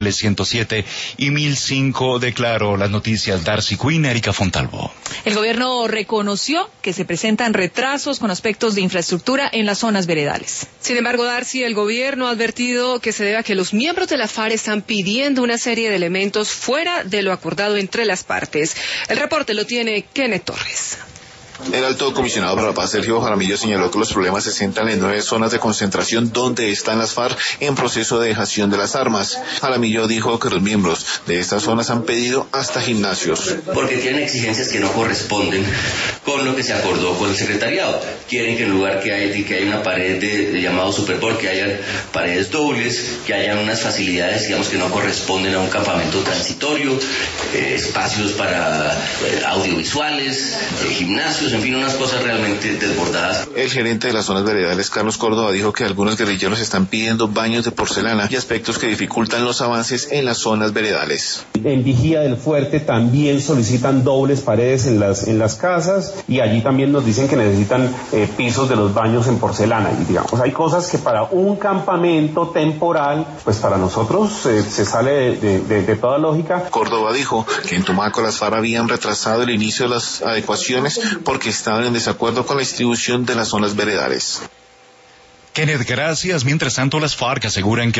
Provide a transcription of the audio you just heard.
107 y 1005 declaró. Las noticias, Darcy Quinn, Erika Fontalvo. El gobierno reconoció que se presentan retrasos con aspectos de infraestructura en las zonas veredales. Sin embargo, Darcy, el gobierno ha advertido que se debe a que los miembros de la FARC están pidiendo una serie de elementos fuera de lo acordado entre las partes. El reporte lo tiene Kenneth Torres. El alto comisionado para la paz, Sergio Jaramillo, señaló que los problemas se centran en 9 zonas de concentración donde están las FARC en proceso de dejación de las armas. Jaramillo dijo que los miembros de estas zonas han pedido hasta gimnasios. Porque tienen exigencias que no corresponden con lo que se acordó con el secretariado. Quieren que en lugar que haya una pared de llamado Superpol, que haya paredes dobles, que haya unas facilidades, digamos, que no corresponden a un campamento transitorio, espacios para audiovisuales, gimnasios, en fin, unas cosas realmente desbordadas. El gerente de las zonas veredales, Carlos Córdoba, dijo que algunos guerrilleros están pidiendo baños de porcelana y aspectos que dificultan los avances en las zonas veredales. En Vigía del Fuerte también solicitan dobles paredes en las casas, y allí también nos dicen que necesitan pisos de los baños en porcelana. Y digamos, hay cosas que para un campamento temporal, pues para nosotros se sale de toda lógica. Córdoba dijo que en Tumaco las FARC habían retrasado el inicio de las adecuaciones porque estaban en desacuerdo con la distribución de las zonas veredales. Kenneth, gracias. Mientras tanto, las FARC aseguran que